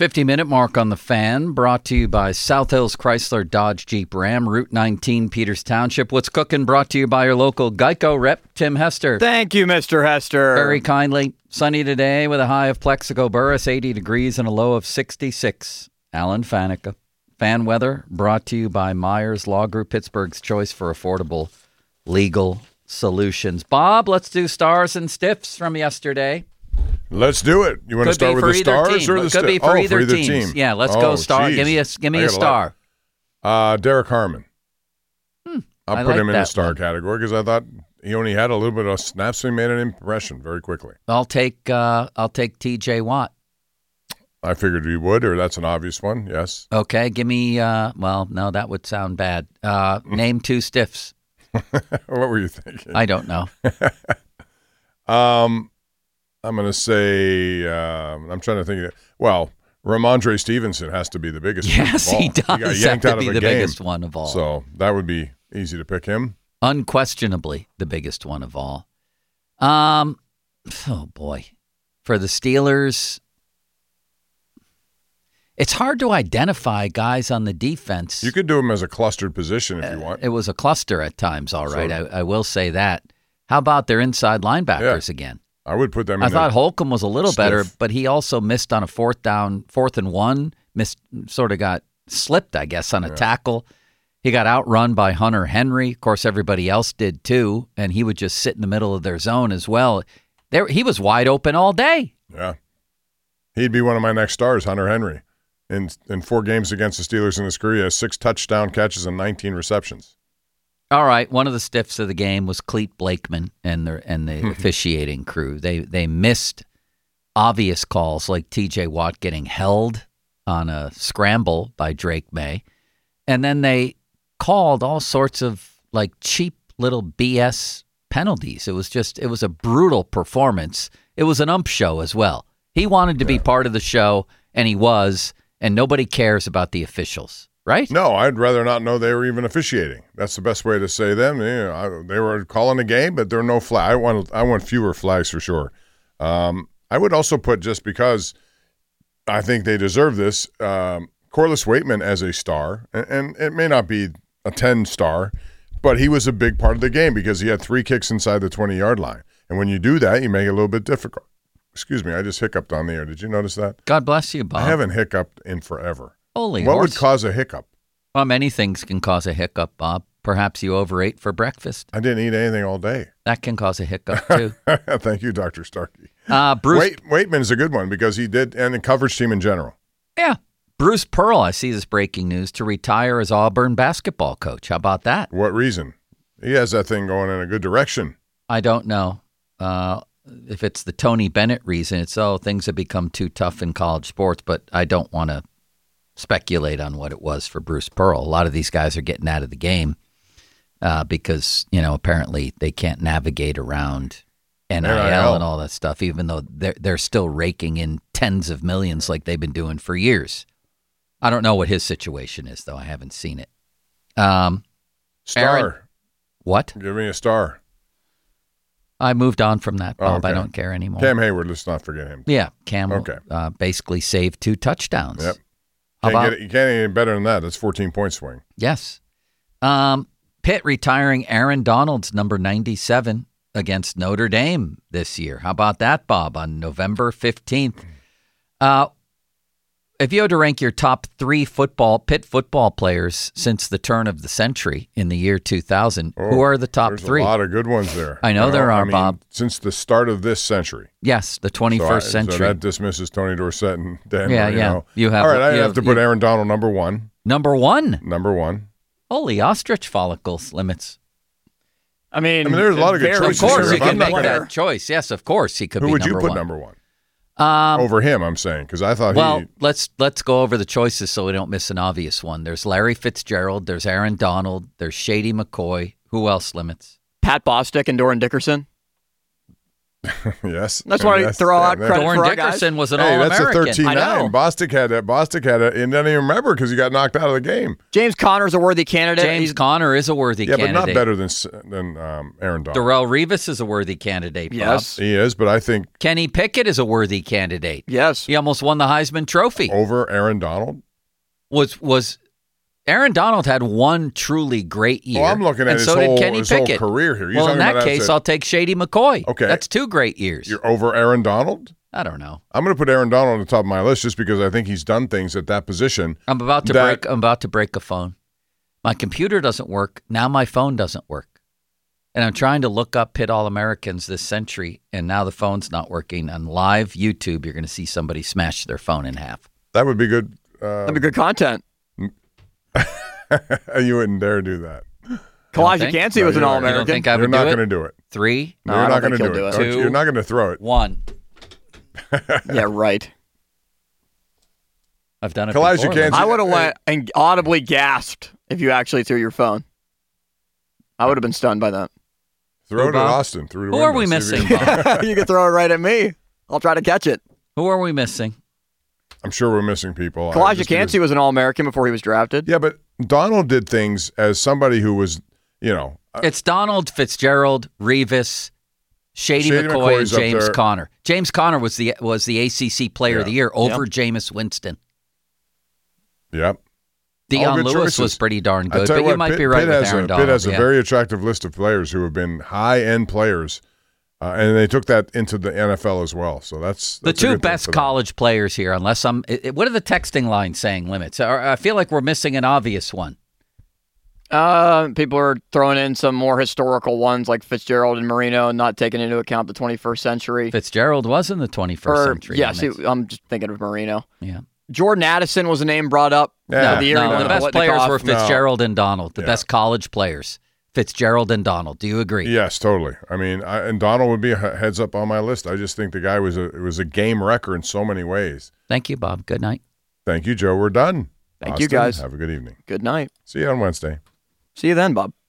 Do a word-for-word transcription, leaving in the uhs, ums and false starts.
fifty-minute mark on the Fan, brought to you by South Hills Chrysler Dodge Jeep Ram, Route nineteen, Peters Township. What's cooking? Brought to you by your local Geico rep, Tim Hester. Thank you, Mister Hester. Very kindly. Sunny today with a high of Plexico Burris, eighty degrees, and a low of sixty-six. Alan Faneca. Fan weather brought to you by Myers Law Group, Pittsburgh's choice for affordable legal solutions. Bob, let's do stars and stiffs from yesterday. Let's do it. You want Could to start with the stars team. or the Could be sti- for oh, either, for either teams. team? Yeah, let's oh, go star. Geez. Give me a give me a star. Uh, Derek Harmon. Hmm, I'll I put like him in the that star one. category because I thought he only had a little bit of snaps, so he made an impression very quickly. I'll take uh, I'll take T J Watt. I figured he would, or that's an obvious one. Yes. Okay, give me. Uh, well, no, that would sound bad. Uh, name two stiffs. What were you thinking? I don't know. um, I'm going to say. Um, I'm trying to think. Of, well, Ramondre Stevenson has to be the biggest. Yes, one he of all. does He got have yanked to out be of a the game. biggest one of all. So that would be easy to pick him. Unquestionably the biggest one of all. Um, oh boy, for the Steelers, it's hard to identify guys on the defense. You could do him as a clustered position if you want. It was a cluster at times, all right. So- I, I will say that. How about their inside linebackers again? I would put them in I thought the Holcomb was a little stiff. better, but he also missed on a fourth down, fourth and one, missed, sort of got slipped, I guess, on a Yeah. tackle. He got outrun by Hunter Henry. Of course, everybody else did too, and he would just sit in the middle of their zone as well. There, he was wide open all day. Yeah. He'd be one of my next stars, Hunter Henry. In in four games against the Steelers in his career, he has six touchdown catches and nineteen receptions. All right, one of the stiffs of the game was Clete Blakeman and the and the officiating crew. They they missed obvious calls like T J Watt getting held on a scramble by Drake May, and then they called all sorts of like cheap little B S penalties. It was just it was a brutal performance. It was an ump show as well. He wanted to be part of the show, and he was, and nobody cares about the officials. Right? No, I'd rather not know they were even officiating. That's the best way to say them. You know, I, they were calling a game, but there are no flag. I want I want fewer flags for sure. Um, I would also put, just because I think they deserve this, um, Corliss Waitman as a star, and, and it may not be a ten star, but he was a big part of the game because he had three kicks inside the twenty-yard line. And when you do that, you make it a little bit difficult. Excuse me, I just hiccuped on the air. Did you notice that? God bless you, Bob. I haven't hiccuped in forever. Holy What horse. would cause a hiccup? Well, many things can cause a hiccup, Bob. Perhaps you overate for breakfast. I didn't eat anything all day. That can cause a hiccup, too. Thank you, Doctor Starkey. Uh, Bruce, Wait, Waitman's a good one because he did, and the coverage team in general. yeah. Bruce Pearl, I see this breaking news, to retire as Auburn basketball coach. How about that? What reason? He has that thing going in a good direction. I don't know. Uh, if it's the Tony Bennett reason, it's, oh, things have become too tough in college sports, but I don't want to speculate on what it was for Bruce Pearl. A lot of these guys are getting out of the game uh, because, you know, apparently they can't navigate around N I L, N I L and all that stuff, even though they're, they're still raking in tens of millions like they've been doing for years. I don't know what his situation is, though. I haven't seen it. Um, Star. Aaron- what? Give me a star. I moved on from that, Bob. Oh, I okay. don't care anymore. Cam Hayward, let's not forget him. Yeah, Cam Okay. uh, basically saved two touchdowns. Yep. How Can't about get it, you can't get any better than that. That's fourteen point swing. Yes. Um, Pitt retiring Aaron Donald's number ninety-seven against Notre Dame this year. How about that, Bob, on November fifteenth? Uh, if you had to rank your top three football Pitt football players since the turn of the century in the year two thousand, Oh, who are the top There's three? a lot of good ones there. I know You there are, I mean, Bob. Since the start of this century. Yes, the So, I, twenty-first so century. that dismisses Tony Dorsett and Dan. Yeah, Marino. yeah. You have- All right, I you have, have- to put you- Aaron Donald number one. Number one. Number one. Holy ostrich follicles limits. I mean, I mean, there's a lot of good very Of choices course, here. he I'm can not make gonna- that choice. Yes, of course, he could Who be would number you put one. number one? Um, Over him, I'm saying, because I thought well, he. let's let's go over the choices so we don't miss an obvious one. There's Larry Fitzgerald. There's Aaron Donald. There's Shady McCoy. Who else limits? Pat Bostic and Doran Dickerson. Yes. That's And why I that's- throw yeah, out that- credit Doran for our guys. Dickerson was an Hey, that's a All-American. thirteen I know. nine. Bostic had it. Bostic had it. And doesn't even remember because he got knocked out of the game. James Conner's a worthy candidate. James He's- Conner is a worthy Yeah, candidate. but not better than s- than um, Aaron Donald. Darrell Revis is a worthy candidate, Bob. Yes. He is, but I think Kenny Pickett is a worthy candidate. Yes. He almost won the Heisman Trophy. over Aaron Donald. Was was Aaron Donald had one truly great year. Oh, I'm looking at and his, so whole, did Kenny his whole Pickett. career here. You're Well, in talking that about case, that's a- I'll take Shady McCoy. Okay. That's two great years. You're over Aaron Donald? I don't know. I'm going to put Aaron Donald on the top of my list just because I think he's done things at that position. I'm about to that- break. I'm about to break a phone. My computer doesn't work now. My phone doesn't work, and I'm trying to look up Pitt All Americans this century, and now the phone's not working. On live YouTube, you're going to see somebody smash their phone in half. That would be good. Uh, That'd be good content. you wouldn't dare do that. Kalijah think? Cansey No, was an you're not. All You don't American. think I You're would not do going to it? do it. Three, No, No, I you're don't not going to think do he'll it. do Don't it. you- You're Two. not going to throw it. one. Yeah, right. I've done it. Kalijah before. Cansey- I would have Hey. went and audibly gasped if you actually threw your phone. I would have been stunned by that. Throw it at Bob? Austin. Through the Who are window. we See if missing, he- Bob? You can throw it right at me. I'll try to catch it. Who are we missing? I'm sure we're missing people. I Kalijah just because- Cansey was an All American before he was drafted. Yeah, but Donald did things as somebody who was, you know, uh, It's Donald Fitzgerald, Revis, Shady, Shady McCoy, McCoy's and up James there. Conner. James Conner was the was the A C C Player of the Yeah. Year over Jameis Winston. yep. All Deion good Lewis choices. was pretty darn I good, tell but you you what, might Pitt, be right Pitt with has Aaron a, Donald. Pitt has a yeah. very attractive list of players who have been high-end players, uh, and they took that into the N F L as well. So that's, the that's a two good thing best for them. college players here, unless I'm. It, it- what are the texting lines saying limits? Or- I feel like we're missing an obvious one. Uh, people are throwing in some more historical ones like Fitzgerald and Marino, and not taking into account the twenty-first century. Fitzgerald was in the twenty-first Or- century. Yes, limits. he- I'm just thinking of Marino. yeah. Jordan Addison was a name brought up. Yeah. for the year he no, won the the best players Whitney were Cup. No. Fitzgerald and Donald. The Yeah. best college players, Fitzgerald and Donald. Do you agree? Yes, totally. I mean, I, and Donald would be a he- heads up on my list. I just think the guy was a it was a game wrecker in so many ways. Thank you, Bob. Good night. Thank you, Joe. We're done. Thank you, Austin, guys. Have a good evening. Good night. See you on Wednesday. See you then, Bob.